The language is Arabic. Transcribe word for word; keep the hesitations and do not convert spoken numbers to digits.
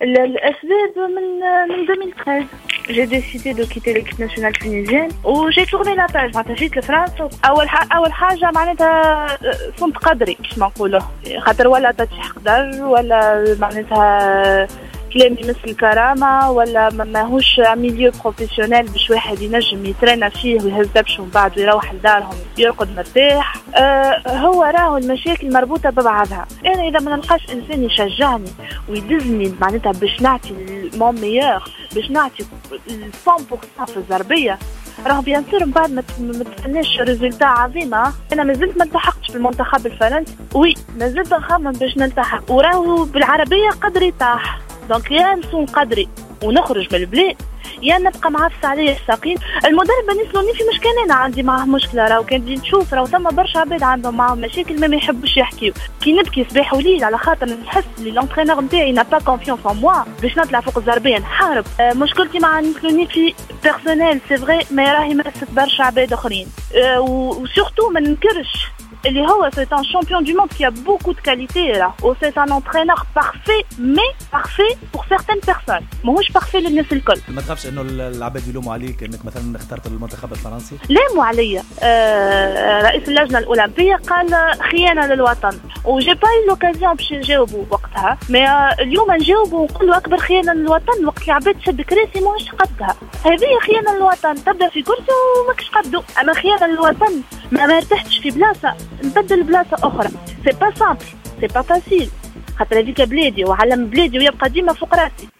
الأسباب من من ألفين وثلاثة عشر j'ai décidé de quitter l'équipe nationale tunisienne و j'ai tourné la page معناتها جيت لفرنسا. أول حاجة أول حاجة معناتها صنت قدري كيف ما نقولوا، خاطر ولا تتشح قدر ولا معناتها كلام يمس الكرامة ولا ماهوش ميليو بروفيسيونيل باش واحد ينجم يترينا فيه ويهز دبش ومن بعد ويروح لدارهم يرقد مرتاح. أه هو راهو المشاكل مربوطة ببعضها. أنا إذا ما نلقاش إنسان يشجعني ويدزني معناتها باش نعطي المون ميور باش نعطي مية بالمية في الزربية، راه بيان سور من بعد ما تفناش ريزولتا عظيمة. أنا مازلت ما التحقتش بالمنتخب الفرنسي، وي مازلت نخمم باش نلتحق، وراهو بالعربية قدري طاح. دونك يا نصون قدري ونخرج من البلاد يا نبقى معفس عليه الساقين. المدرب ما يسلوني في مشكلة، أنا عندي معه مشكلة، راهو كان تجي تشوف راهو ثم برشا عباد عندهم معهم مشاكل ما, ما يحبوش يحكيو. كي نبكي صباح وليل على خاطر نحس لي لونترينور نتاعي نا با كونفيونس ان موا باش نطلع فوق الزربية نحارب. أه مشكلتي مع نسلوني في بيرسونيل سي فغي، ما راهي مست برشا عباد اخرين. أه وسورتو ما ننكرش اللي هو c'est un champion du monde qui a beaucoup de qualités là, ou c'est un entraîneur parfait mais parfait pour certaines personnes ماهوش parfait للناس الكل. ما تخافش انه العباد يلوموا عليك انك مثلا اخترت المنتخب الفرنسي؟ لاموا عليا. آه رئيس اللجنه الاولمبيه قال خيانه للوطن، وجي با لوكازيون باش نجاوبوا وقتها، مي آه اليوم نجاوبوا ونقولوا اكبر خيانه للوطن وقت العباد تشد كراسي ماهوش قدها. هذه خيانه للوطن، تبدا في كرسي وماكش قدو. اما خيانه للوطن ما مرتحتش في بلاصه نبدل بلاصه اخرى، سي با سامبل سي با فاسيل، خاطر هذيك بلادي وعلم بلادي ويبقى ديما فوق راسي.